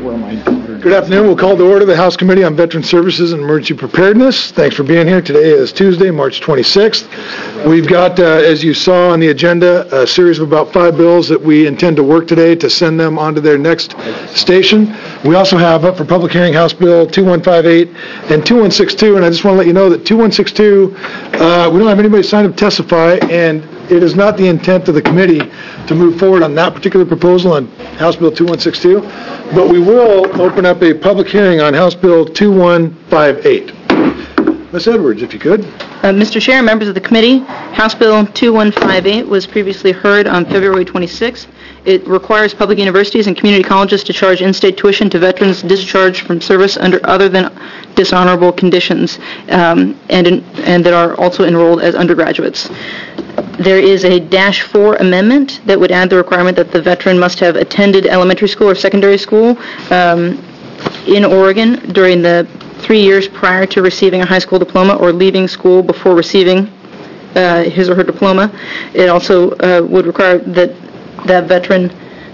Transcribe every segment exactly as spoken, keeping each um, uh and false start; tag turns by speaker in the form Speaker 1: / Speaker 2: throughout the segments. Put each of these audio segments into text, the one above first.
Speaker 1: where my daughter...
Speaker 2: Good afternoon. We'll call to order the House Committee on Veteran Services and Emergency Preparedness. Thanks for being here. Today is Tuesday, March twenty-sixth. We've got, uh, as you saw on the agenda, a series of about five bills that we intend to work today to send them on to their next station. We also have up for public hearing House Bill two one five eight and two one six two, and I just want to let you know that two one six two, uh, we don't have anybody signed up to testify, and it is not the intent of the committee to move forward on that particular proposal on House Bill two one six two, but we will open up a public hearing on House Bill two one five eight. Miz Edwards, if you could.
Speaker 3: Uh, Mister Chair, members of the committee, House Bill two one five eight was previously heard on February twenty-sixth. It requires public universities and community colleges to charge in-state tuition to veterans discharged from service under other than dishonorable conditions um, and, in, and that are also enrolled as undergraduates. There is a dash four amendment that would add the requirement that the veteran must have attended elementary school or secondary school um, in Oregon during the three years prior to receiving a high school diploma or leaving school before receiving uh, his or her diploma. It also uh, would require that that veteran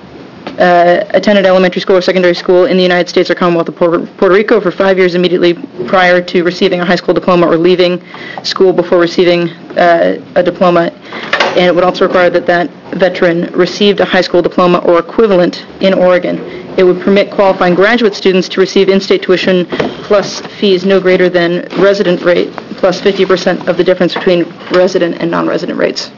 Speaker 3: uh, attended elementary school or secondary school in the United States or Commonwealth of Puerto, Puerto Rico for five years immediately prior to receiving a high school diploma or leaving school before receiving uh, a diploma. And it would also require that that veteran received a high school diploma or equivalent in Oregon. It would permit qualifying graduate students to receive in-state tuition plus fees no greater than resident rate plus fifty percent of the difference between resident and non-resident rates.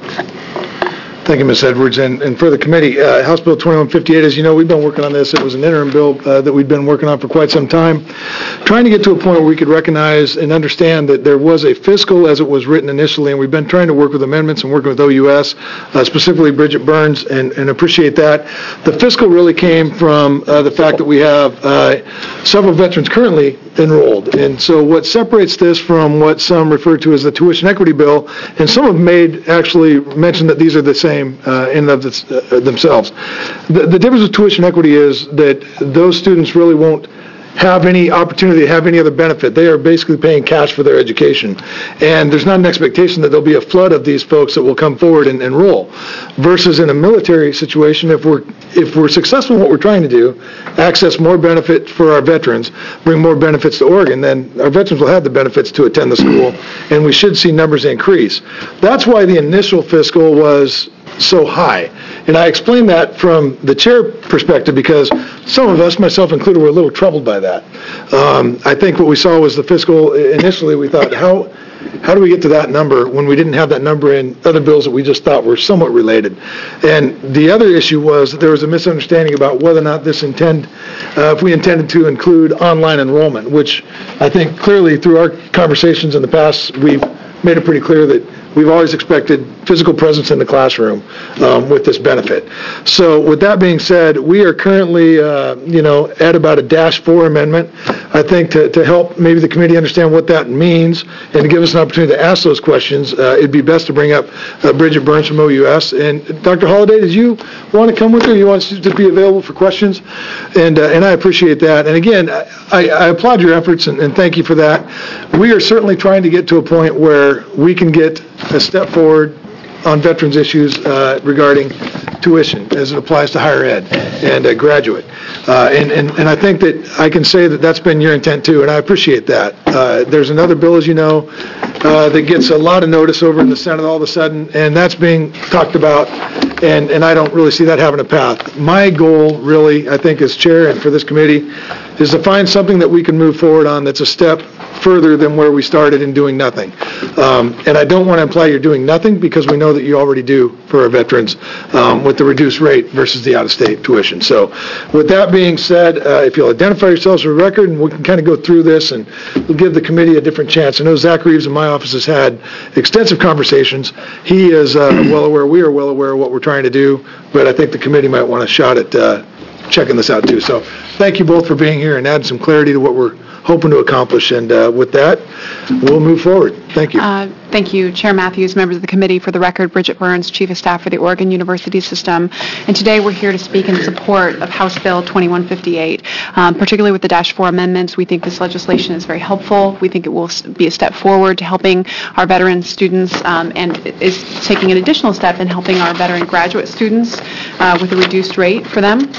Speaker 2: Thank you, Miz Edwards. And, and for the committee, uh, House Bill twenty-one fifty-eight, as you know, we've been working on this. It was an interim bill uh, that we'd been working on for quite some time, trying to get to a point where we could recognize and understand that there was a fiscal as it was written initially, and we've been trying to work with amendments and working with O U S, uh, specifically Bridget Burns, and, and appreciate that. The fiscal really came from uh, the fact that we have uh, several veterans currently enrolled. And so what separates this from what some refer to as the tuition equity bill, and some have made actually mention that these are the same uh, in and of this, uh, themselves. The, the difference with tuition equity is that those students really won't have any opportunity to have any other benefit. They are basically paying cash for their education. And there's not an expectation that there'll be a flood of these folks that will come forward and enroll. Versus in a military situation, if we're if we're successful in what we're trying to do, access more benefit for our veterans, bring more benefits to Oregon, then our veterans will have the benefits to attend the school, and we should see numbers increase. That's why the initial fiscal was so high. And I explain that from the chair perspective because some of us, myself included, were a little troubled by that. Um, I think what we saw was the fiscal, initially we thought, how how do we get to that number when we didn't have that number in other bills that we just thought were somewhat related? And the other issue was that there was a misunderstanding about whether or not this intend, uh, if we intended to include online enrollment, which I think clearly through our conversations in the past, we've made it pretty clear that we've always expected physical presence in the classroom um, with this benefit. So with that being said, we are currently, uh, you know, at about a dash four amendment. I think to, to help maybe the committee understand what that means and to give us an opportunity to ask those questions, uh, it'd be best to bring up uh, Bridget Burns from O U S. And Doctor Holliday, did you want to come with her? You want to be available for questions? And uh, and I appreciate that. And again, I, I applaud your efforts and, and thank you for that. We are certainly trying to get to a point where we can get a step forward on veterans issues uh, regarding tuition as it applies to higher ed and uh, graduate. Uh, and, and, and I think that I can say that that's been your intent too, and I appreciate that. Uh, there's another bill, as you know, uh, that gets a lot of notice over in the Senate all of a sudden, and that's being talked about, and, and I don't really see that having a path. My goal, really, I think as chair and for this committee, is to find something that we can move forward on that's a step further than where we started in doing nothing. Um, and I don't want to imply you're doing nothing because we know that you already do for our veterans um, with the reduced rate versus the out-of-state tuition. So with that being said, uh, if you'll identify yourselves for the record, and we can kind of go through this and we'll give the committee a different chance. I know Zach Reeves in my office has had extensive conversations. He is uh, well aware, we are well aware of what we're trying to do, but I think the committee might want a shot at uh, checking this out too. So thank you both for being here and adding some clarity to what we're hoping to accomplish. And uh, with that, we'll move forward. Thank you.
Speaker 4: Uh, thank you, Chair Matthews, members of the committee. For the record, Bridget Burns, Chief of Staff for the Oregon University System. And today we're here to speak in support of House Bill twenty-one fifty-eight, um, particularly with the Dash four amendments. We think this legislation is very helpful. We think it will be a step forward to helping our veteran students um, and is taking an additional step in helping our veteran graduate students uh, with a reduced rate for them.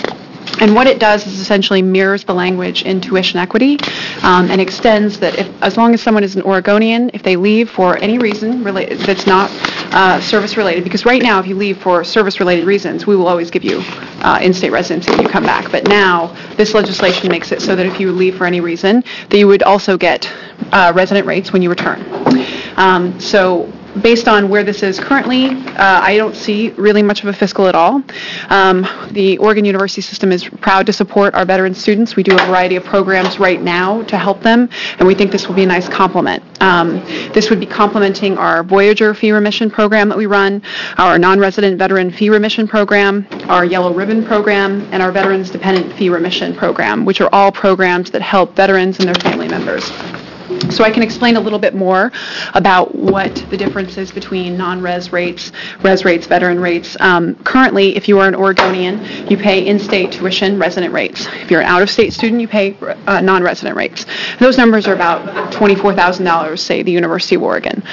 Speaker 4: And what it does is essentially mirrors the language in tuition equity um, and extends that if, as long as someone is an Oregonian, if they leave for any reason related, that's not uh, service-related, because right now if you leave for service-related reasons, we will always give you uh, in-state residency when you come back. But now this legislation makes it so that if you leave for any reason, that you would also get uh, resident rates when you return. Um, so based on where this is currently, uh, I don't see really much of a fiscal at all. Um, the Oregon University System is proud to support our veteran students. We do a variety of programs right now to help them, and we think this will be a nice complement. Um, this would be complementing our Voyager fee remission program that we run, our non-resident veteran fee remission program, our Yellow Ribbon program, and our Veterans Dependent Fee Remission program, which are all programs that help veterans and their family members. So I can explain a little bit more about what the difference is between non-res rates, res rates, veteran rates. Um, currently, if you are an Oregonian, you pay in-state tuition resident rates. If you're an out-of-state student, you pay uh, non-resident rates. Those numbers are about twenty-four thousand dollars, say, the University of Oregon,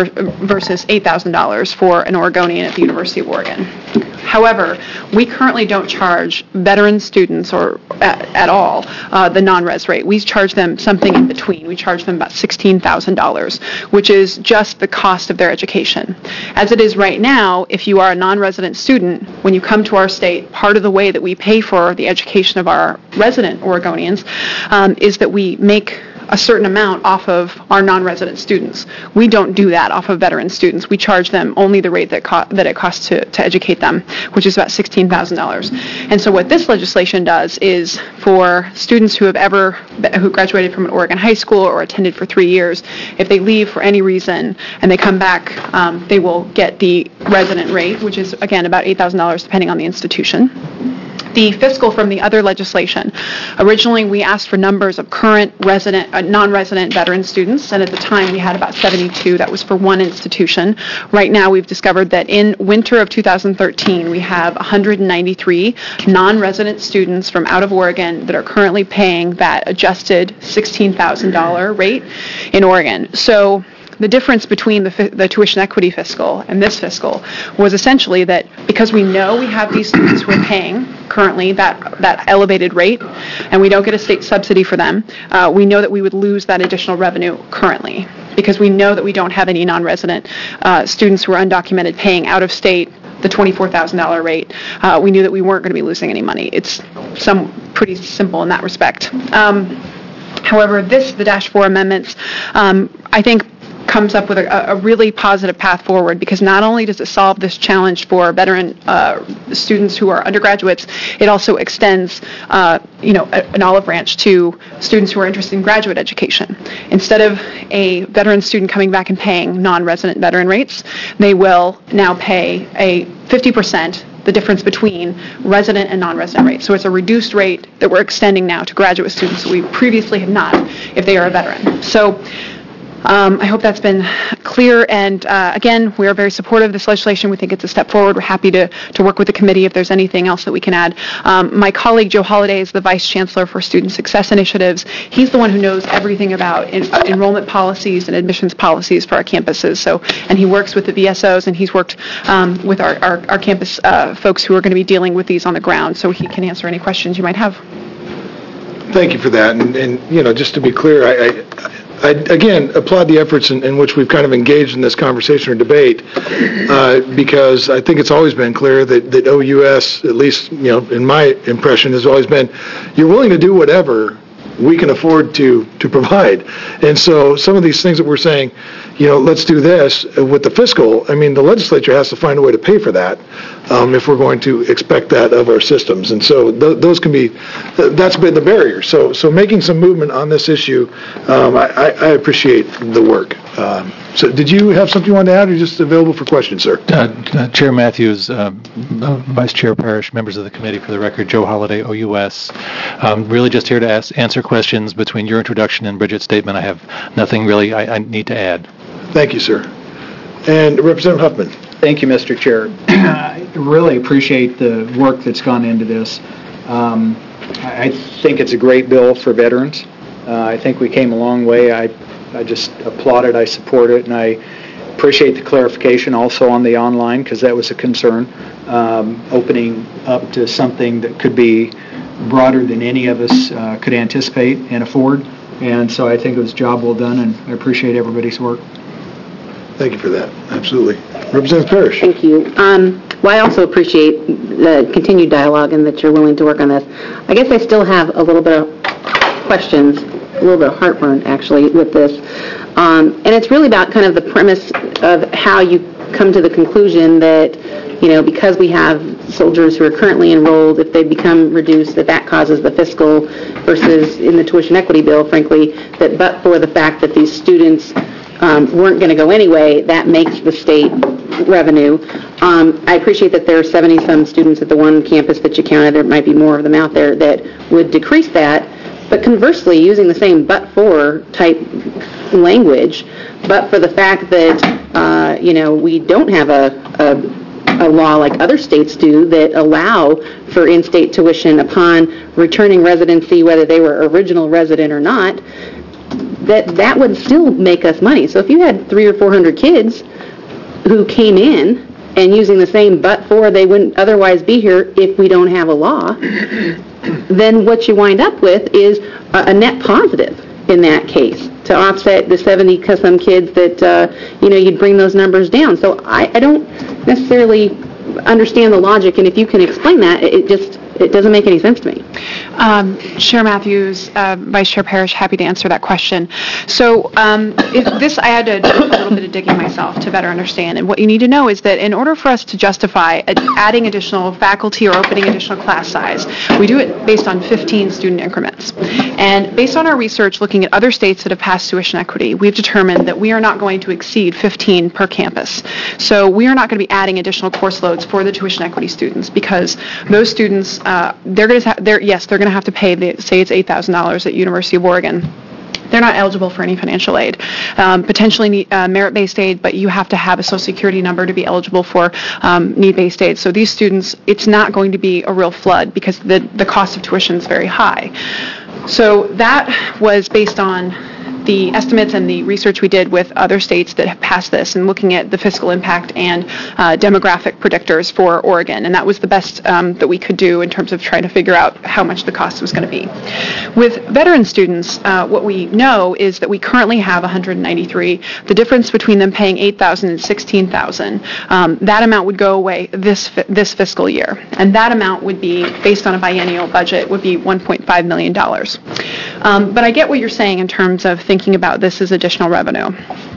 Speaker 4: versus eight thousand dollars for an Oregonian at the University of Oregon. However, we currently don't charge veteran students or at, at all uh, the non-res rate. We charge them something in between. We charge them about sixteen thousand dollars, which is just the cost of their education. As it is right now, if you are a non-resident student, when you come to our state, part of the way that we pay for the education of our resident Oregonians um, is that we make a certain amount off of our non-resident students. We don't do that off of veteran students. We charge them only the rate that, co- that it costs to, to educate them, which is about sixteen thousand dollars. And so what this legislation does is for students who have ever, who graduated from an Oregon high school or attended for three years, if they leave for any reason and they come back, um, they will get the resident rate, which is, again, about eight thousand dollars depending on the institution. The fiscal from the other legislation. Originally, we asked for numbers of current resident, uh, non-resident veteran students, and at the time we had about seventy-two. That was for one institution. Right now, we've discovered that in winter of two thousand thirteen, we have one hundred ninety-three non-resident students from out of Oregon that are currently paying that adjusted sixteen thousand dollars rate in Oregon. So the difference between the, the tuition equity fiscal and this fiscal was essentially that because we know we have these students who are paying currently that, that elevated rate and we don't get a state subsidy for them, uh, we know that we would lose that additional revenue currently because we know that we don't have any non-resident uh, students who are undocumented paying out of state the twenty-four thousand dollars rate. Uh, we knew that we weren't going to be losing any money. It's some pretty simple in that respect. Um, however, this, the Dash four amendments, um, I think comes up with a, a really positive path forward because not only does it solve this challenge for veteran uh, students who are undergraduates, it also extends, uh, you know, a, an olive branch to students who are interested in graduate education. Instead of a veteran student coming back and paying non-resident veteran rates, they will now pay a fifty percent the difference between resident and non-resident rates. So it's a reduced rate that we're extending now to graduate students that we previously have not if they are a veteran. So Um, I hope that's been clear, and uh, again, we are very supportive of this legislation. We think it's a step forward. We're happy to, to work with the committee if there's anything else that we can add. Um, my colleague, Joe Holliday, is the Vice Chancellor for Student Success Initiatives. He's the one who knows everything about en- enrollment policies and admissions policies for our campuses, So, and he works with the V S Os, and he's worked um, with our, our, our campus uh, folks who are going to be dealing with these on the ground, so he can answer any questions you might have.
Speaker 2: Thank you for that, and, and you know, just to be clear, I, I I, again, applaud the efforts in, in which we've kind of engaged in this conversation or debate, uh, because I think it's always been clear that, that O U S, at least, you know, in my impression, has always been, you're willing to do whatever we can afford to, to provide. And so some of these things that we're saying, you know, let's do this with the fiscal, I mean, the legislature has to find a way to pay for that um, if we're going to expect that of our systems. And so th- those can be, th- that's been the barrier. So so making some movement on this issue, um, I, I appreciate the work. Um, so did you have something you wanted to add, or just available for questions, sir?
Speaker 1: Uh, uh, Chair Matthews, uh, Vice Chair Parrish, members of the committee, for the record, Joe Holliday, O U S. Um, really just here to ask, answer questions between your introduction and Bridget's statement. I have nothing really I, I need to add.
Speaker 2: Thank you, sir. And Representative Huffman.
Speaker 5: Thank you, Mister Chair. I really appreciate the work that's gone into this. Um, I think it's a great bill for veterans. Uh, I think we came a long way. I, I just applaud it. I support it, and I appreciate the clarification also on the online, because that was a concern, um, opening up to something that could be broader than any of us uh, could anticipate and afford. And so I think it was a job well done, and I appreciate everybody's work.
Speaker 2: Thank you for that. Absolutely. Representative Parrish.
Speaker 6: Thank you. Um, well, I also appreciate the continued dialogue and that you're willing to work on this. I guess I still have a little bit of questions, a little bit of heartburn, actually, with this. Um, and it's really about kind of the premise of how you come to the conclusion that, you know, because we have soldiers who are currently enrolled, if they become reduced, that that causes the fiscal versus in the tuition equity bill, frankly, that but for the fact that these students um, weren't going to go anyway, that makes the state revenue. Um, I appreciate that there are seventy-some students at the one campus that you counted. There might be more of them out there that would decrease that. But conversely, using the same but-for type language, but for the fact that, uh, you know, we don't have a, a, a law like other states do that allow for in-state tuition upon returning residency, whether they were original resident or not, that that would still make us money. So if you had three or four hundred kids who came in and using the same but-for, they wouldn't otherwise be here if we don't have a law, then what you wind up with is a, a net positive in that case to offset the seventy-some kids that, uh, you know, you'd bring those numbers down. So I, I don't necessarily understand the logic, and if you can explain that, it just it doesn't make any sense to me.
Speaker 4: Um, Chair Matthews, uh, Vice Chair Parrish, happy to answer that question. So um, if this, I had to do a little bit of digging myself to better understand. And what you need to know is that in order for us to justify adding additional faculty or opening additional class size, we do it based on fifteen student increments. And based on our research looking at other states that have passed tuition equity, we've determined that we are not going to exceed fifteen per campus. So we are not going to be adding additional course loads for the tuition equity students because those students, uh, they're going to have, they're, yes, they're going to have to pay, the, say it's eight thousand dollars at University of Oregon. They're not eligible for any financial aid, um, potentially need, uh, merit-based aid, but you have to have a Social Security number to be eligible for um, need-based aid. So these students, it's not going to be a real flood because the, the cost of tuition is very high. So that was based on the estimates and the research we did with other states that have passed this and looking at the fiscal impact and uh, demographic predictors for Oregon. And that was the best um, that we could do in terms of trying to figure out how much the cost was going to be. With veteran students, uh, what we know is that we currently have one hundred ninety-three. The difference between them paying eight thousand dollars and sixteen thousand dollars, um, that amount would go away this this fiscal year. And that amount would be, based on a biennial budget, would be one point five million dollars. Um, but I get what you're saying in terms of thinking about this as additional revenue.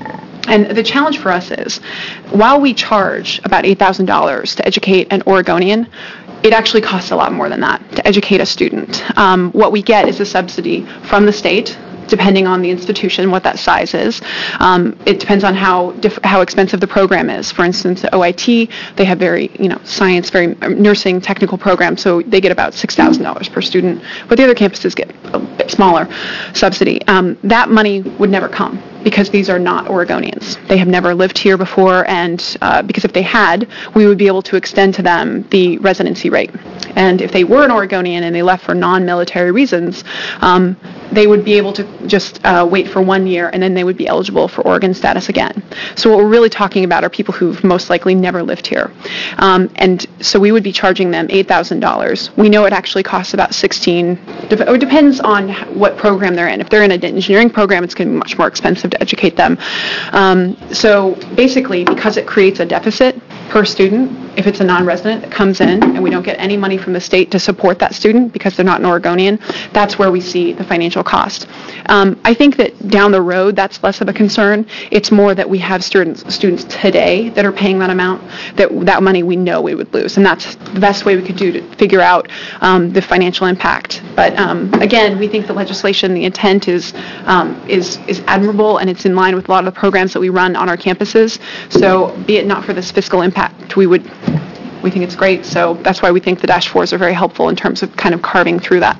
Speaker 4: And the challenge for us is, while we charge about eight thousand dollars to educate an Oregonian, it actually costs a lot more than that to educate a student. Um, what we get is a subsidy from the state, depending on the institution, what that size is. Um, it depends on how diff- how expensive the program is. For instance, at O I T, they have very, you know, science, very nursing, technical programs, so they get about six thousand dollars per student, but the other campuses get a bit smaller subsidy. Um, that money would never come because these are not Oregonians. They have never lived here before, and uh, because if they had, we would be able to extend to them the residency rate. And if they were an Oregonian and they left for non-military reasons, um, they would be able to just uh, wait for one year and then they would be eligible for Oregon status again. So what we're really talking about are people who've most likely never lived here. Um, and so we would be charging them eight thousand dollars. We know it actually costs about sixteen dollars. It depends on what program they're in. If they're in an engineering program, it's going to be much more expensive to educate them. Um, so basically, because it creates a deficit per student, if it's a non-resident that comes in and we don't get any money from the state to support that student because they're not an Oregonian, that's where we see the financial cost. Um, I think that down the road, that's less of a concern. It's more that we have students students today that are paying that amount, that that money we know we would lose. And that's the best way we could do to figure out um, the financial impact. But um, again, we think the legislation, the intent is, um, is, is admirable, and it's in line with a lot of the programs that we run on our campuses. So be it not for this fiscal impact, we would we think it's great. So that's why we think the dash fours are very helpful in terms of kind of carving through that.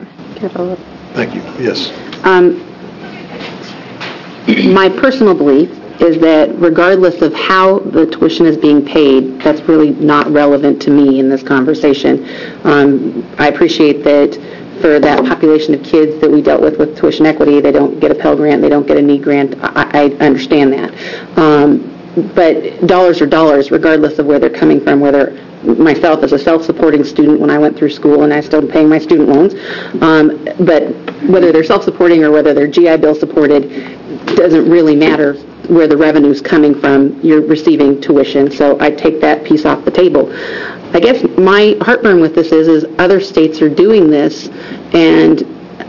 Speaker 2: Thank you. Yes.
Speaker 6: Um, my personal belief is that regardless of how the tuition is being paid, that's really not relevant to me in this conversation. Um, I appreciate that for that population of kids that we dealt with with tuition equity, they don't get a Pell Grant, they don't get a need grant. I, I understand that. Um, but dollars are dollars, regardless of where they're coming from, whether myself as a self-supporting student when I went through school, and I still paying my student loans. Um, but whether they're self-supporting or whether they're G I Bill supported doesn't really matter where the revenue's coming from. You're receiving tuition, so I take that piece off the table. I guess my heartburn with this is, is other states are doing this and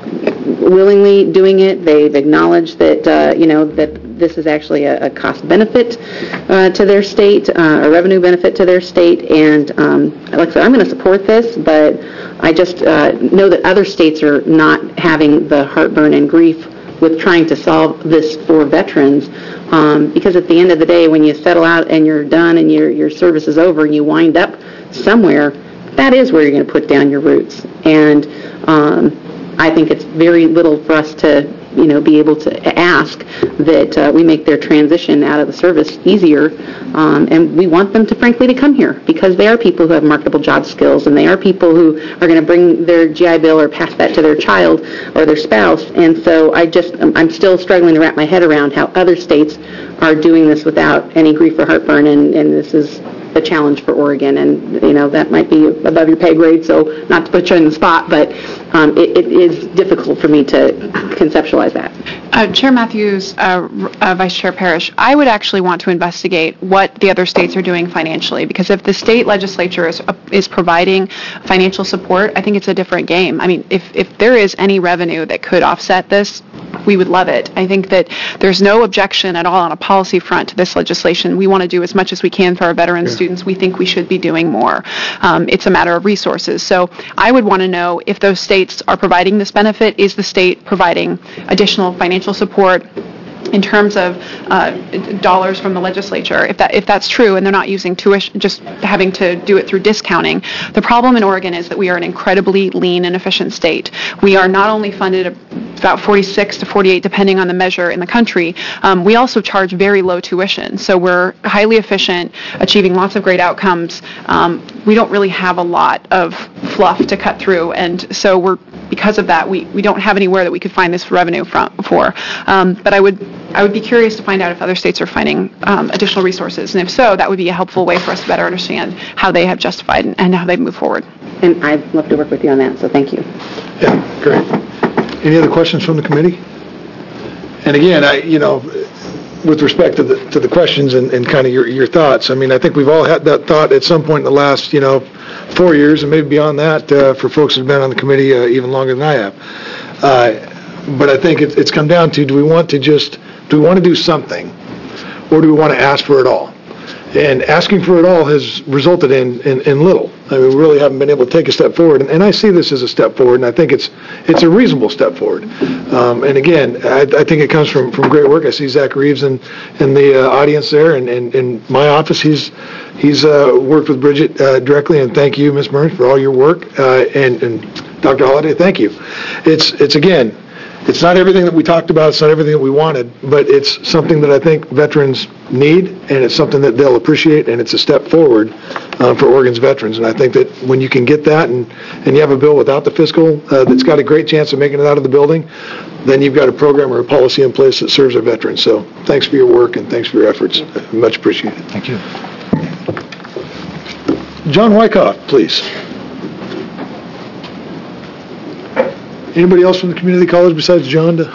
Speaker 6: willingly doing it. They've acknowledged that, uh, you know, that this is actually a, a cost benefit uh, to their state, uh, a revenue benefit to their state. And um, like I said, I'm going to support this, but I just uh, know that other states are not having the heartburn and grief with trying to solve this for veterans. Um, because at the end of the day, when you settle out and you're done and your your service is over and you wind up somewhere, that is where you're going to put down your roots. And um, I think it's very little for us to, you know, be able to ask that uh, we make their transition out of the service easier. Um, and we want them to, frankly, to come here because they are people who have marketable job skills, and they are people who are going to bring their G I Bill or pass that to their child or their spouse. And so I just, I'm still struggling to wrap my head around how other states are doing this without any grief or heartburn, and, and this is a challenge for Oregon, and you know that might be above your pay grade, so not to put you on the spot, but um, it, it is difficult for me to conceptualize that.
Speaker 4: Uh, Chair Matthews, uh, uh, Vice Chair Parrish, I would actually want to investigate what the other states are doing financially, because if the state legislature is uh, is providing financial support, I think it's a different game. I mean, if if there is any revenue that could offset this, we would love it. I think that there's no objection at all on a policy front to this legislation. We want to do as much as we can for our veteran yeah. students. We think we should be doing more. Um, it's a matter of resources. So I would want to know if those states are providing this benefit, is the state providing additional financial support in terms of uh, dollars from the legislature, if that if that's true, and they're not using tuition, just having to do it through discounting. The problem in Oregon is that we are an incredibly lean and efficient state. We are not only funded about forty-six to forty-eight, depending on the measure in the country, um, we also charge very low tuition. So we're highly efficient, achieving lots of great outcomes. Um, we don't really have a lot of fluff to cut through, and so we're because of that, we, we don't have anywhere that we could find this revenue from, for. Um, but I would I would be curious to find out if other states are finding um, additional resources, and if so, that would be a helpful way for us to better understand how they have justified and, and how they move forward.
Speaker 6: And I'd love to work with you on that, so thank you.
Speaker 2: Yeah, great. Any other questions from the committee? And again, I, you know, with respect to the to the questions and, and kind of your your thoughts, I mean, I think we've all had that thought at some point in the last, you know, four years and maybe beyond that uh, for folks who've been on the committee uh, even longer than I have. Uh, but I think it, it's come down to, do we want to just, do we want to do something, or do we want to ask for it all? And asking for it all has resulted in, in, in little. I mean, we really haven't been able to take a step forward. And, and I see this as a step forward, and I think it's it's a reasonable step forward. Um, and again, I, I think it comes from, from great work. I see Zach Reeves in, in the uh, audience there, and in and, and my office. He's he's uh, worked with Bridget uh, directly, and thank you, Miz Burns, for all your work. Uh, and, and Doctor Holliday, thank you. It's it's again, it's not everything that we talked about. It's not everything that we wanted, but it's something that I think veterans need, and it's something that they'll appreciate, and it's a step forward uh, for Oregon's veterans. And I think that when you can get that, and, and you have a bill without the fiscal uh, that's got a great chance of making it out of the building, then you've got a program or a policy in place that serves our veterans. So thanks for your work, and thanks for your efforts. Much appreciated.
Speaker 1: Thank you.
Speaker 2: John Wyckoff, please. Anybody else from the community college besides John? To...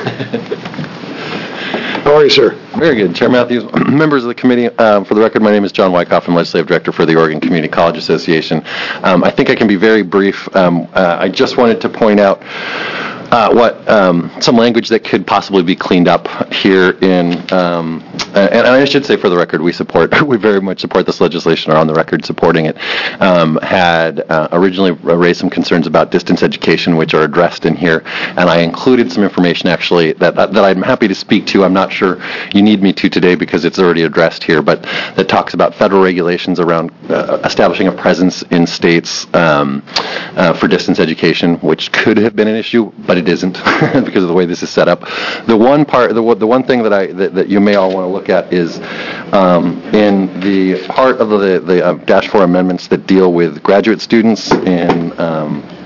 Speaker 2: How are you, sir?
Speaker 7: Very good. Chair Matthews, members of the committee, um, for the record, my name is John Wyckoff. I'm Legislative Director for the Oregon Community College Association. Um, I think I can be very brief. Um, uh, I just wanted to point out uh, what um, some language that could possibly be cleaned up here in, um, and, and I should say for the record, we support, we very much support this legislation, are on the record supporting it, um, had uh, originally raised some concerns about distance education, which are addressed in here, and I included some information actually that, that, that I'm happy to speak to. I'm not sure you need me to today because it's already addressed here, but that talks about federal regulations around uh, establishing a presence in states um, uh, for distance education, which could have been an issue, but it isn't because of the way this is set up. The one part, the, the one thing that I that, that you may all want to look at is um, in the part of the, the uh, Dash four amendments that deal with graduate students in um,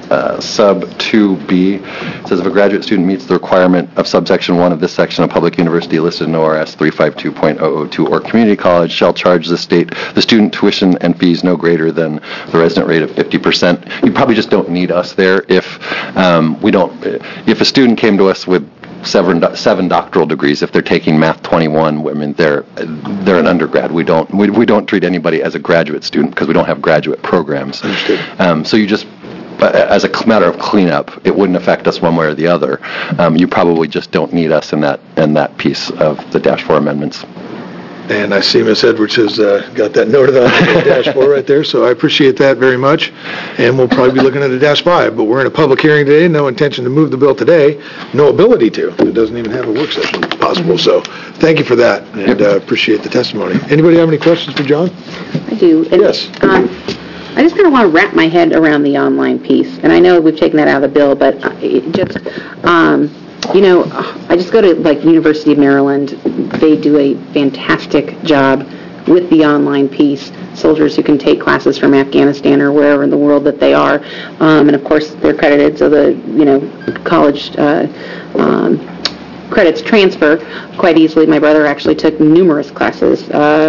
Speaker 7: uh, sub two B. It says if a graduate student meets the requirement of subsection one of this section of public university listed in O R S three fifty-two point zero zero two or community college shall charge the state the student tuition and fees no greater than the resident rate of fifty percent. You probably just don't need us there if um, we don't. If a student came to us with seven, seven doctoral degrees, if they're taking Math twenty-one, I mean, they're they're an undergrad. We don't we, we don't treat anybody as a graduate student because we don't have graduate programs. Um, so you just, as a matter of cleanup, it wouldn't affect us one way or the other. Um, you probably just don't need us in that in that piece of the Dash four amendments.
Speaker 2: And I see Miz Edwards has uh, got that noted on the Dash four right there, so I appreciate that very much. And we'll probably be looking at a Dash five, but we're in a public hearing today, no intention to move the bill today, no ability to. It doesn't even have a work session possible, so thank you for that, and uh, appreciate the testimony. Anybody have any questions for John?
Speaker 6: I do. And,
Speaker 2: Yes.
Speaker 6: Um, I just kind of want to wrap my head around the online piece, and I know we've taken that out of the bill, but it just, um, you know, I just go to, like, University of Maryland. They do a fantastic job with the online piece. Soldiers who can take classes from Afghanistan or wherever in the world that they are. Um, and, of course, they're credited, so the, you know, college uh, um, credits transfer quite easily. My brother actually took numerous classes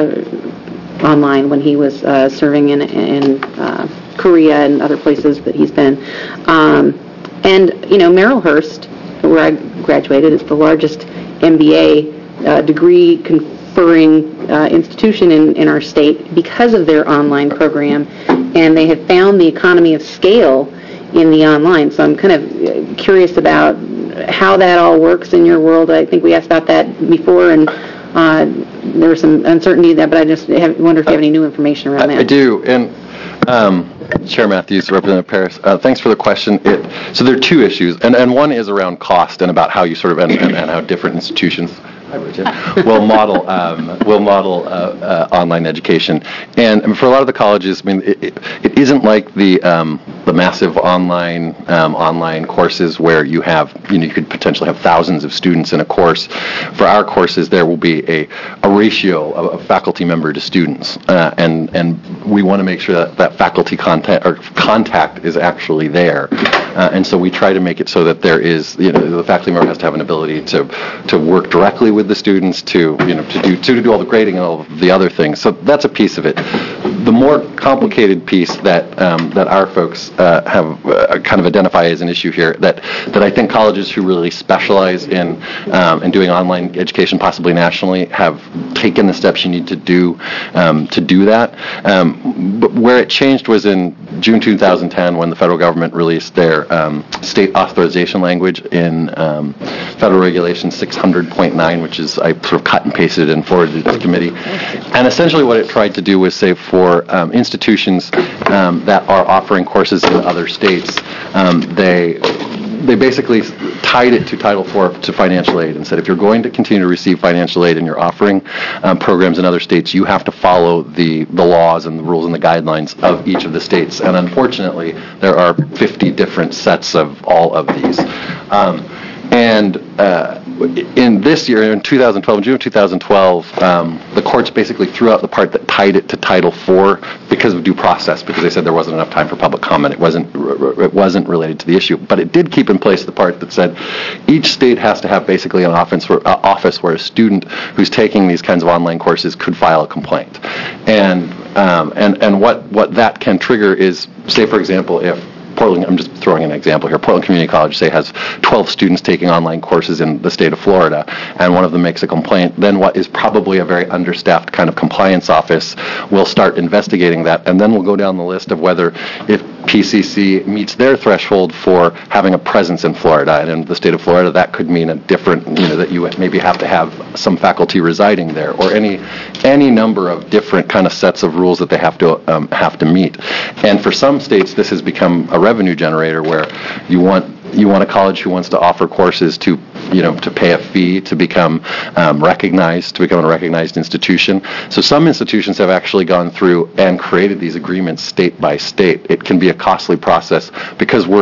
Speaker 6: uh, online when he was uh, serving in, in uh, Korea and other places that he's been. Um, and, you know, Merrillhurst, where I graduated, is the largest M B A uh, degree conferring uh, institution in, in our state because of their online program, and they have found the economy of scale in the online. So I'm kind of curious about how that all works in your world. I think we asked about that before, and uh, there was some uncertainty there, but I just have, wonder if you have any new information around
Speaker 7: I,
Speaker 6: that.
Speaker 7: I do, and um, Chair Matthews, Representative Paris, uh, thanks for the question. It, so there are two issues, and, and one is around cost and about how you sort of, and, and, and how different institutions will model um, will model uh, uh, online education. And, and for a lot of the colleges, I mean, it, it, it isn't like the um, the massive online um, online courses where you have, you know, you could potentially have thousands of students in a course. For our courses, there will be a, a ratio of, of faculty member to students, uh, and and we want to make sure that that faculty contact or contact is actually there. Uh, and so we try to make it so that there is, you know, the faculty member has to have an ability to to work directly with the students, to, you know, to do to do all the grading and all of the other things. So that's a piece of it. The more complicated piece that um, that our folks uh, have uh, kind of identify as an issue here, that that I think colleges who really specialize in um, in doing online education, possibly nationally, have taken the steps you need to do um, to do that. Um, but where it changed was in June two thousand ten, when the federal government released their um, state authorization language in um, Federal Regulation six hundred point nine, which is, I sort of cut and pasted and forwarded it to the committee. And essentially what it tried to do was say for um, institutions um, that are offering courses in other states, um, they they basically tied it to Title four, to financial aid, and said if you're going to continue to receive financial aid and you're offering um, programs in other states, you have to follow the, the laws and the rules and the guidelines of each of the states. And unfortunately, there are fifty different sets of all of these. Um, and uh, in this year, in two thousand twelve, in June of two thousand twelve, um, the courts basically threw out the part that tied it to Title four because of due process, because they said there wasn't enough time for public comment. It wasn't it wasn't related to the issue, but it did keep in place the part that said each state has to have basically an office where, uh, office where a student who's taking these kinds of online courses could file a complaint. And um, and and what what that can trigger is, say for example, if Portland, I'm just throwing an example here, Portland Community College, say, has twelve students taking online courses in the state of Florida, and one of them makes a complaint, then what is probably a very understaffed kind of compliance office will start investigating that, and then we'll go down the list of whether if P C C meets their threshold for having a presence in Florida, and in the state of Florida, that could mean a different, you know, that you maybe have to have some faculty residing there, or any any number of different kind of sets of rules that they have to um, have to meet. And for some states, this has become a revenue generator where you want you want a college who wants to offer courses to, you know, to pay a fee to become um, recognized, to become a recognized institution. So some institutions have actually gone through and created these agreements state by state. It can be a costly process because we're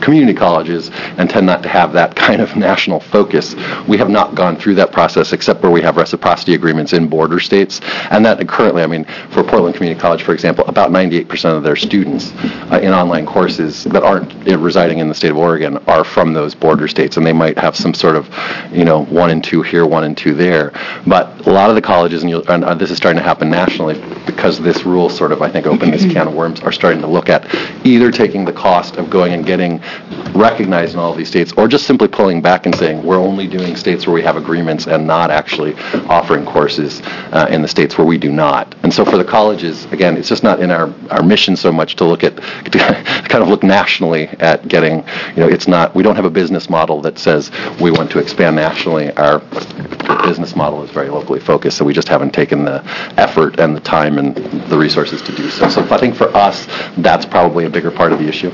Speaker 7: community colleges and tend not to have that kind of national focus. We have not gone through that process except where we have reciprocity agreements in border states, and that currently, I mean, for Portland Community College, for example, about ninety-eight percent of their students uh, in online courses that aren't uh, residing in the state of Oregon are from those border states, and they might have some sort of, you know, one and two here, one and two there. But a lot of the colleges, and, you'll, and uh, this is starting to happen nationally because this rule sort of, I think, opened this can of worms, are starting to look at either taking the cost of going and getting recognized in all of these states, or just simply pulling back and saying we're only doing states where we have agreements and not actually offering courses uh, in the states where we do not. And so for the colleges, again, it's just not in our, our mission so much to look at, to kind of look nationally at getting, you know, it's not, we don't have a business model that says we want to expand nationally. Our business model is very locally focused, so we just haven't taken the effort and the time and the resources to do so. So I think for us, that's probably a bigger part of the issue.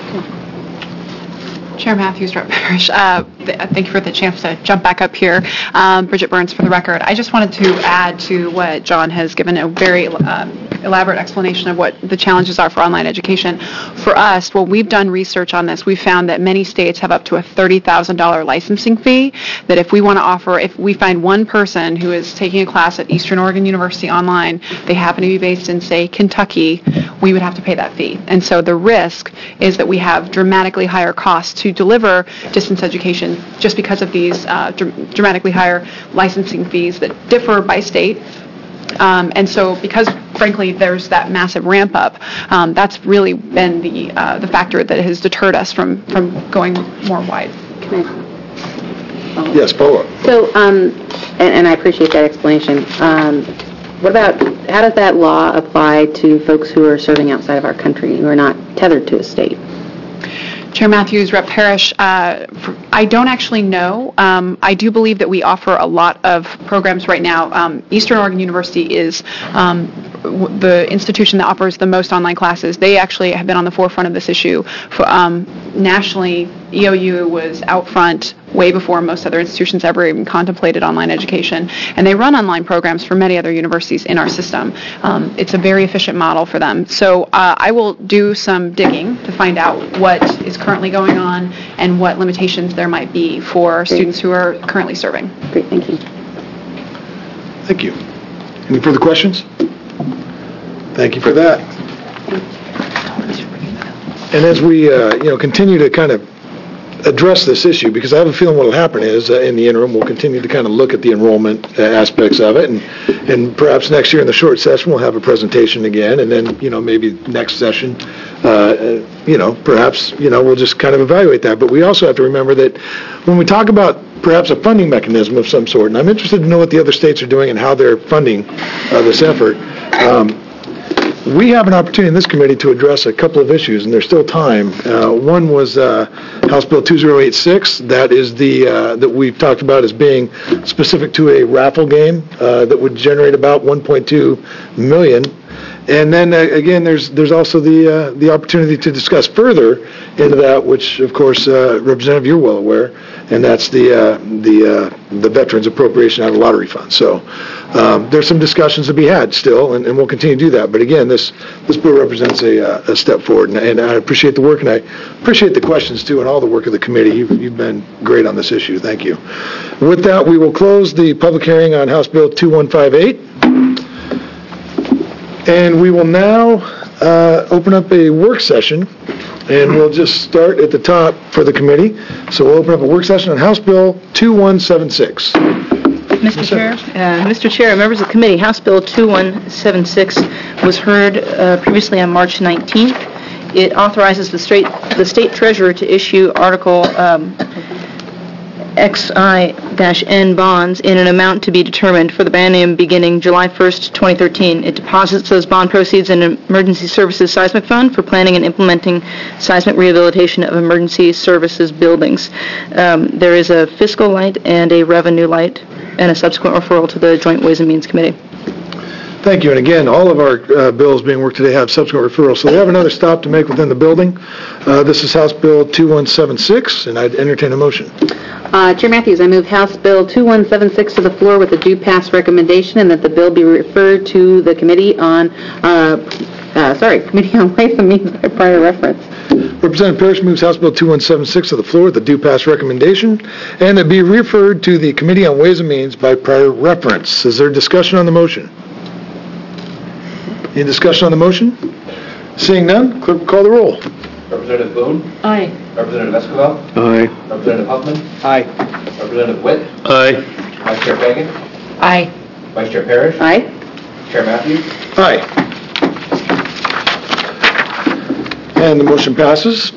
Speaker 4: Chair Matthews, Rep Parrish, uh, th- thank you for the chance to jump back up here. Um, Bridget Burns for the record. I just wanted to add to what John has given a very um, elaborate explanation of what the challenges are for online education. For us, when we've done research on this, we've found that many states have up to a thirty thousand dollars licensing fee, that if we want to offer, if we find one person who is taking a class at Eastern Oregon University online, they happen to be based in, say, Kentucky, we would have to pay that fee. And so the risk is that we have dramatically higher costs to deliver distance education just because of these uh, dr- dramatically higher licensing fees that differ by state. Um, and so because, frankly, there's that massive ramp up, um, that's really been the uh, the factor that has deterred us from, from going more wide.
Speaker 6: Can I?
Speaker 2: Yes, Paula.
Speaker 6: So, um, and, and I appreciate that explanation. Um, what about, how does that law apply to folks who are serving outside of our country, who are not tethered to a state?
Speaker 4: Chair Matthews, Rep Parrish, uh, I don't actually know. Um, I do believe that we offer a lot of programs right now. Um, Eastern Oregon University is um, w- the institution that offers the most online classes. They actually have been on the forefront of this issue. For, um, nationally, E O U was out front way before most other institutions ever even contemplated online education. And they run online programs for many other universities in our system. Um, it's a very efficient model for them. So uh, I will do some digging to find out what is currently going on and what limitations there might be for
Speaker 6: Great.
Speaker 4: students who are currently serving.
Speaker 6: Great, thank you.
Speaker 2: Thank you. Any further questions? Thank you for that. And as we, uh, you know, continue to kind of address this issue, because I have a feeling what will happen is, uh, in the interim, we'll continue to kind of look at the enrollment uh, aspects of it, and and perhaps next year in the short session, we'll have a presentation again, and then, you know, maybe next session, uh, uh, you know, perhaps, you know, we'll just kind of evaluate that. But we also have to remember that when we talk about perhaps a funding mechanism of some sort, and I'm interested to know what the other states are doing and how they're funding uh, this effort, um, we have an opportunity in this committee to address a couple of issues, and there's still time. Uh, one was uh, House Bill two thousand eighty-six. That is the uh, that we've talked about as being specific to a raffle game uh, that would generate about one point two million dollars. And then uh, again, there's there's also the uh, the opportunity to discuss further into that, which of course, uh, Representative, you're well aware, and that's the uh, the uh, the veterans appropriation out of lottery funds. So um, there's some discussions to be had still, and, and we'll continue to do that. But again, this this bill represents a, uh, a step forward, and, and I appreciate the work, and I appreciate the questions too, and all the work of the committee. You've, you've been great on this issue. Thank you. With that, we will close the public hearing on House Bill two one five eight. And we will now uh, open up a work session, and we'll just start at the top for the committee. So we'll open up a work session on House Bill two one seven six.
Speaker 3: Mister Chair, uh, Mister Chair, members of the committee, House Bill two one seven six was heard uh, previously on March nineteenth. It authorizes the state the state treasurer to issue Article um, X I N bonds in an amount to be determined for the biennium beginning July first, twenty thirteen. It deposits those bond proceeds in an Emergency Services Seismic Fund for planning and implementing seismic rehabilitation of emergency services buildings. Um, there is a fiscal light and a revenue light, and a subsequent referral to the Joint Ways and Means Committee.
Speaker 2: Thank you. And again, all of our uh, bills being worked today have subsequent referrals. So they have another stop to make within the building. Uh, this is House Bill two one seven six, and I'd entertain a motion.
Speaker 6: Uh, Chair Matthews, I move House Bill two one seven six to the floor with a due pass recommendation, and that the bill be referred to the Committee on uh, uh, sorry, Committee on Ways and Means by prior reference.
Speaker 2: Representative Parrish moves House Bill two one seven six to the floor with a due pass recommendation, and it be referred to the Committee on Ways and Means by prior reference. Is there discussion on the motion? Any discussion on the motion? Seeing none, clerk will call the roll.
Speaker 8: Representative Boone?
Speaker 6: Aye.
Speaker 8: Representative Escobar?
Speaker 2: Aye.
Speaker 8: Representative Huffman?
Speaker 5: Aye.
Speaker 8: Representative Witt?
Speaker 2: Aye.
Speaker 8: Vice Chair Fagan?
Speaker 3: Aye.
Speaker 8: Vice Chair Parrish?
Speaker 6: Aye.
Speaker 8: Chair Matthews?
Speaker 2: Aye. And the motion passes.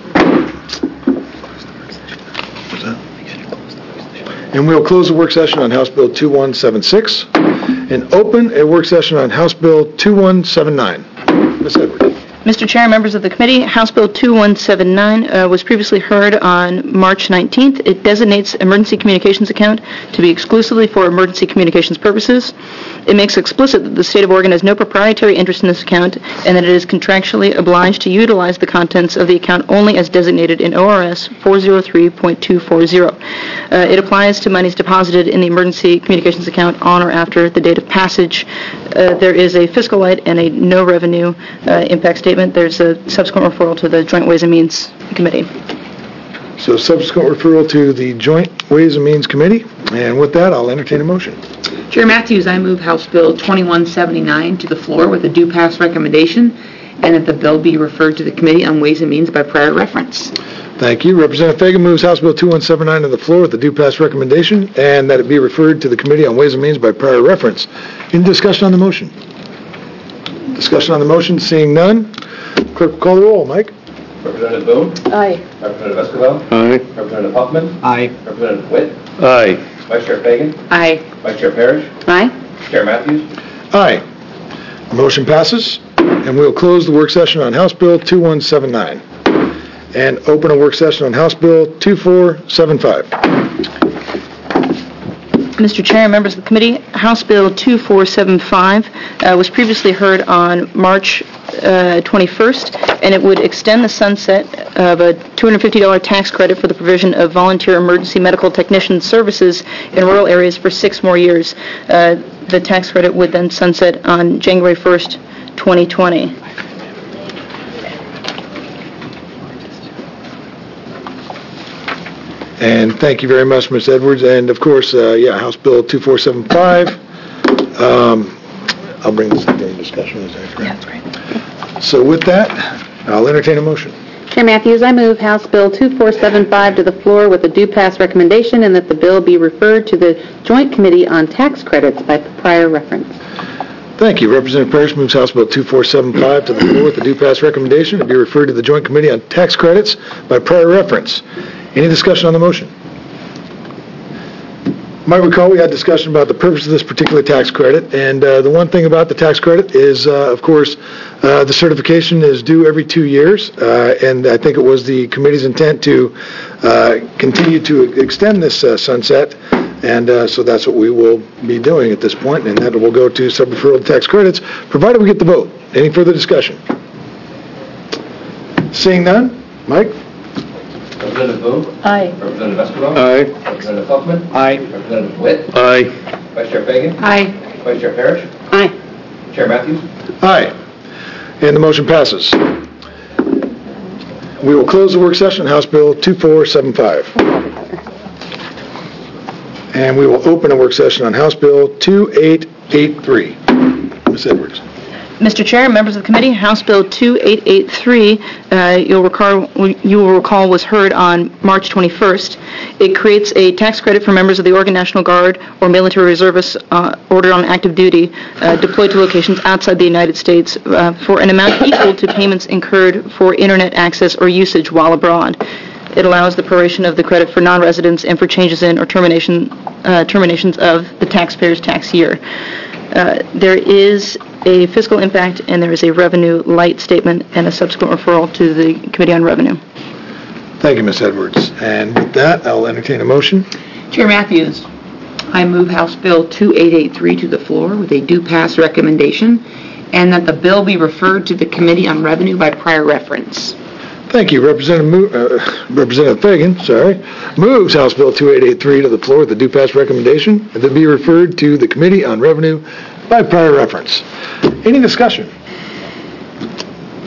Speaker 2: And we'll close the work session on House Bill two one seven six and open a work session on House Bill two one seven nine. Miz Edwards.
Speaker 3: Mister Chair, members of the committee, House Bill two one seven nine uh, was previously heard on March nineteenth. It designates emergency communications account to be exclusively for emergency communications purposes. It makes explicit that the state of Oregon has no proprietary interest in this account and that it is contractually obliged to utilize the contents of the account only as designated in O R S four oh three point two four oh. Uh, it applies to monies deposited in the emergency communications account on or after the date of passage. Uh, there is a fiscal light and a no revenue uh, impact statement. There's a subsequent referral to the Joint Ways and Means Committee.
Speaker 2: So subsequent referral to the Joint Ways and Means Committee. And with that, I'll entertain a motion.
Speaker 9: Chair Matthews, I move House Bill twenty-one seventy-nine to the floor with a due pass recommendation and that the bill be referred to the Committee on Ways and Means by prior reference.
Speaker 2: Thank you. Representative Fagan moves House Bill two one seven nine to the floor with a due pass recommendation and that it be referred to the Committee on Ways and Means by prior reference. Any discussion on the motion? Discussion on the motion, seeing none. Clerk will call the roll. Mike?
Speaker 8: Representative Boone?
Speaker 6: Aye.
Speaker 8: Representative Escobar?
Speaker 2: Aye.
Speaker 8: Representative Huffman?
Speaker 5: Aye.
Speaker 8: Representative Witt?
Speaker 2: Aye.
Speaker 8: Vice Chair Fagan?
Speaker 9: Aye.
Speaker 8: Vice Chair Parrish?
Speaker 6: Aye.
Speaker 8: Chair Matthews?
Speaker 2: Aye. Motion passes, and we'll close the work session on House Bill two one seven nine and open a work session on House Bill two four seven five.
Speaker 3: Mister Chair, members of the committee, House Bill two four seven five uh, was previously heard on March uh, twenty-first, and it would extend the sunset of a two hundred fifty dollars tax credit for the provision of volunteer emergency medical technician services in rural areas for six more years. Uh, the tax credit would then sunset on January first, twenty twenty.
Speaker 2: And thank you very much, Miz Edwards. And of course, uh, yeah, House Bill two four seven five. Um, I'll bring this up during discussion. Is that correct?
Speaker 3: Yeah, that's great.
Speaker 2: So with that, I'll entertain a motion.
Speaker 6: Chair Matthews, I move House Bill two four seven five to the floor with a due pass recommendation and that the bill be referred to the Joint Committee on Tax Credits by prior reference.
Speaker 2: Thank you. Representative Parrish moves House Bill two four seven five to the floor with a due pass recommendation to be referred to the Joint Committee on Tax Credits by prior reference. Any discussion on the motion? You might recall we had discussion about the purpose of this particular tax credit, and uh, the one thing about the tax credit is, uh, of course, uh, the certification is due every two years, uh, and I think it was the committee's intent to uh, continue to extend this uh, sunset, and uh, so that's what we will be doing at this point, and that will go to sub-referral tax credits, provided we get the vote. Any further discussion? Seeing none, Mike?
Speaker 8: Representative Boone?
Speaker 3: Aye.
Speaker 8: Representative Escobar?
Speaker 2: Aye.
Speaker 8: Representative Huffman?
Speaker 5: Aye.
Speaker 8: Representative Witt?
Speaker 2: Aye.
Speaker 8: Vice Chair Fagan?
Speaker 9: Aye.
Speaker 8: Vice Chair Parrish?
Speaker 6: Aye.
Speaker 8: Chair Matthews?
Speaker 2: Aye. And the motion passes. We will close the work session on House Bill two four seven five. And we will open a work session on House Bill two eight eight three. Miz Edwards.
Speaker 3: Mister Chair, members of the committee, House Bill two eight eight three, uh, you'll recall, you will recall was heard on March twenty-first. It creates a tax credit for members of the Oregon National Guard or military reservists uh, ordered on active duty uh, deployed to locations outside the United States uh, for an amount equal to payments incurred for internet access or usage while abroad. It allows the proration of the credit for non-residents and for changes in or termination uh, terminations of the taxpayer's tax year. Uh, there is a fiscal impact and there is a revenue light statement and a subsequent referral to the Committee on Revenue.
Speaker 2: Thank you, Miz Edwards. And with that, I'll entertain a motion.
Speaker 9: Chair Matthews, I move House Bill two eight eight three to the floor with a due pass recommendation and that the bill be referred to the Committee on Revenue by prior reference.
Speaker 2: Thank you. Representative, Mo- uh, Representative Fagan, sorry, moves House Bill two eight eight three to the floor with a due pass recommendation and to be referred to the Committee on Revenue by prior reference. Any discussion?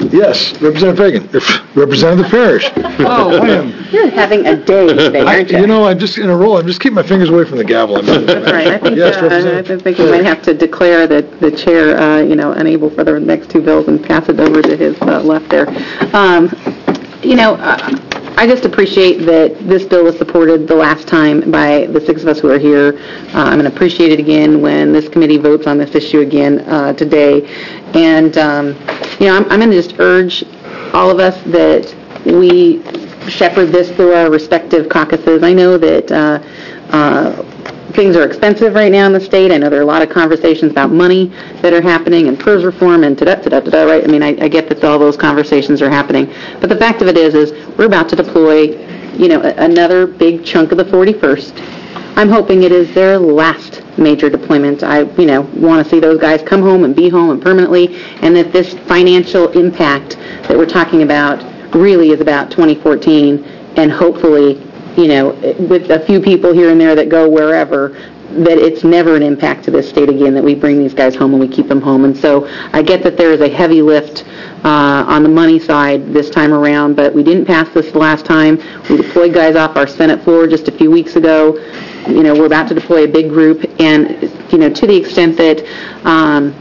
Speaker 2: Yes. Representative Fagan. Representative Parrish.
Speaker 6: Oh,
Speaker 2: I am.
Speaker 6: you're having a day today,
Speaker 2: I,
Speaker 6: aren't you?
Speaker 2: you know, I'm just in a roll. I'm just keeping my fingers away from the gavel. I'm
Speaker 6: That's right. I think,
Speaker 2: Yes,
Speaker 6: uh, I
Speaker 2: Representative.
Speaker 6: think we might have to declare that the chair, uh, you know, unable for the next two bills and pass it over to his uh, left there. Um, you know, uh, I just appreciate that this bill was supported the last time by the six of us who are here. Uh, I'm going to appreciate it again when this committee votes on this issue again uh, today. And, um, you know, I'm, I'm going to just urge all of us that we shepherd this through our respective caucuses. I know that uh, uh, things are expensive right now in the state. I know there are a lot of conversations about money that are happening and PERS reform and da da da da, right? I mean, I, I get that all those conversations are happening. But the fact of it is, is we're about to deploy, you know, a, another big chunk of the forty-first. I'm hoping it is their last major deployment. I, you know, want to see those guys come home and be home and permanently, and that this financial impact that we're talking about really is about twenty fourteen, and hopefully, you know, with a few people here and there that go wherever, that it's never an impact to this state again, that we bring these guys home and we keep them home. And so I get that there is a heavy lift uh, on the money side this time around, but we didn't pass this the last time. We deployed guys off our Senate floor just a few weeks ago. You know, we're about to deploy a big group, and, you know, to the extent that um,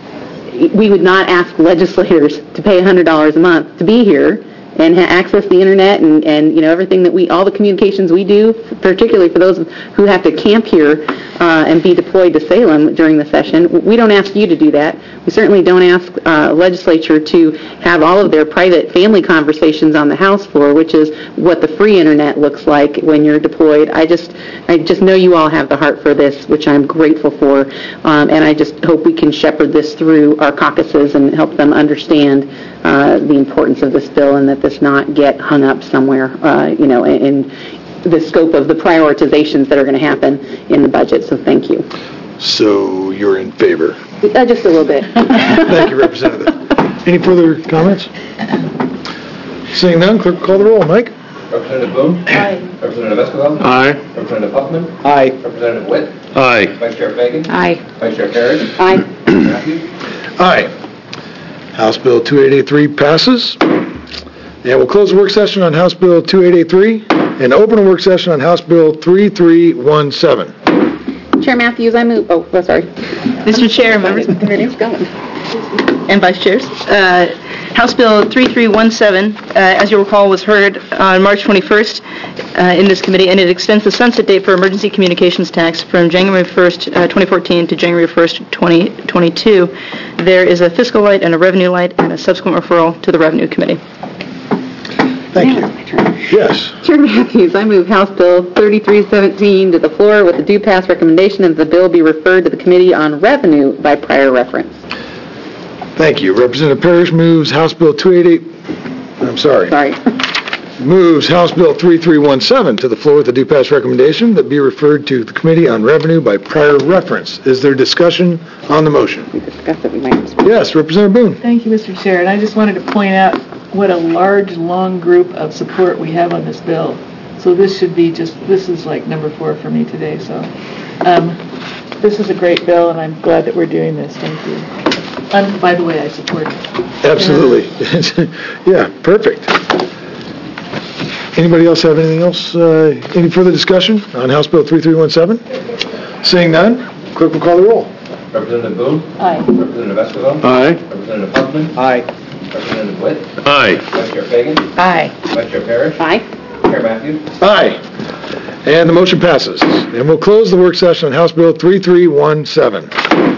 Speaker 6: we would not ask legislators to pay one hundred dollars a month to be here and ha- access the internet and, and, you know, everything that we, all the communications we do, particularly for those who have to camp here uh, and be deployed to Salem during the session. We don't ask you to do that. We certainly don't ask uh, legislature to have all of their private family conversations on the House floor, which is what the free internet looks like when you're deployed. I just, I just know you all have the heart for this, which I'm grateful for, um, and I just hope we can shepherd this through our caucuses and help them understand uh, the importance of this bill, and that this not get hung up somewhere, uh, you know, in, in the scope of the prioritizations that are going to happen in the budget. So thank you.
Speaker 2: So you're in favor.
Speaker 6: Uh, just a little bit.
Speaker 2: Thank you, Representative. Any further comments? Seeing none, clerk will call the roll. Mike?
Speaker 8: Representative Boone? Aye. Representative Escobar?
Speaker 10: Aye.
Speaker 8: Representative Huffman?
Speaker 5: Aye.
Speaker 8: Representative Witt?
Speaker 10: Aye.
Speaker 8: Vice Chair Fagan?
Speaker 6: Aye.
Speaker 8: Vice Chair Parrish?
Speaker 6: Aye.
Speaker 8: Chair Matthews?
Speaker 2: Aye. House Bill twenty-eight eighty-three passes. And we'll close the work session on House Bill twenty-eight eighty-three and open a work session on House Bill thirty-three seventeen.
Speaker 6: Chair Matthews, I move, oh, oh, sorry.
Speaker 3: Mister Chair, members of the committee,
Speaker 6: It's going.
Speaker 3: and vice chairs. Uh, House Bill thirty-three seventeen, uh, as you'll recall, was heard on March twenty-first uh, in this committee, and it extends the sunset date for emergency communications tax from January first, uh, twenty fourteen to January first, twenty twenty-two. There is a fiscal light and a revenue light and a subsequent referral to the Revenue Committee.
Speaker 2: Thank
Speaker 6: Now
Speaker 2: you.
Speaker 6: it's my turn.
Speaker 2: Yes.
Speaker 6: Chair Matthews, I move House Bill thirty-three seventeen to the floor with the due pass recommendation that the bill be referred to the Committee on Revenue by prior reference.
Speaker 2: Thank you. Representative Parrish moves House Bill two eighty-eight, I'm sorry,
Speaker 6: Sorry.
Speaker 2: moves House Bill thirty-three seventeen to the floor with a due pass recommendation that be referred to the Committee on Revenue by prior reference. Is there discussion on the motion?
Speaker 6: We discussed it, we might have...
Speaker 2: Yes, Representative Boone.
Speaker 11: Thank you, Mister Chair, and I just wanted to point out what a large, long group of support we have on this bill. So this should be just, this is like number four for me today, so. Um, this is a great bill, and I'm glad that we're doing this. Thank you. And by the way, I support it.
Speaker 2: Absolutely. Yeah, perfect. Anybody else have anything else, uh, any further discussion on House Bill thirty-three seventeen? Seeing none, clerk will call the roll.
Speaker 8: Representative Boone?
Speaker 11: Aye.
Speaker 8: Representative Escobar?
Speaker 10: Aye.
Speaker 8: Representative Huffman?
Speaker 5: Aye.
Speaker 8: Representative Witt?
Speaker 10: Aye.
Speaker 8: Vice Chair Fagan?
Speaker 3: Aye.
Speaker 8: Vice Chair Parrish?
Speaker 6: Aye.
Speaker 8: Chair Matthews?
Speaker 2: Aye. And the motion passes. And we'll close the work session on House Bill thirty-three seventeen.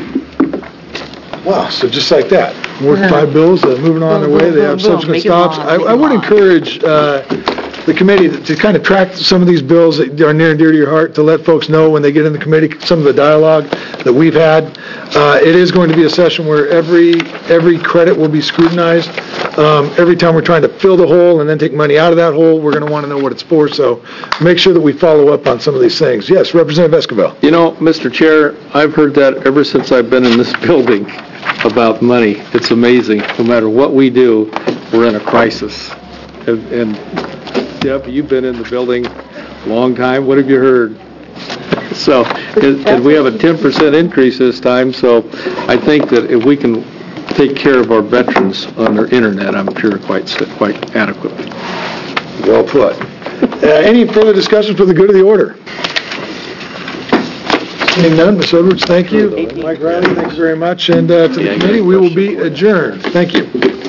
Speaker 2: Wow, so just like that. Worked five bills, uh, moving on their way. They have
Speaker 3: Boom, boom, boom.
Speaker 2: subsequent
Speaker 3: Make it
Speaker 2: stops.
Speaker 3: long,
Speaker 2: I
Speaker 3: make
Speaker 2: I
Speaker 3: it
Speaker 2: would
Speaker 3: long.
Speaker 2: encourage uh, the committee to to kind of track some of these bills that are near and dear to your heart, to let folks know when they get in the committee, some of the dialogue that we've had. Uh, It is going to be a session where every, every credit will be scrutinized. Um, Every time we're trying to fill the hole and then take money out of that hole, we're going to want to know what it's for, so make sure that we follow up on some of these things. Yes, Representative Escobar.
Speaker 10: You know, Mister Chair, I've heard that ever since I've been in this building about money. It's amazing. No matter what we do, we're in a crisis. And, and Deb, you've been in the building a long time. What have you heard? So, and and we have a ten percent increase this time, so I think that if we can take care of our veterans on their internet, I'm sure, quite quite adequately.
Speaker 2: Well put. Uh, Any further discussion for the good of the order? Seeing none, Miz Edwards, thank you. Mike Riley, thank you very much. And uh, to the committee, we will be adjourned. Thank you.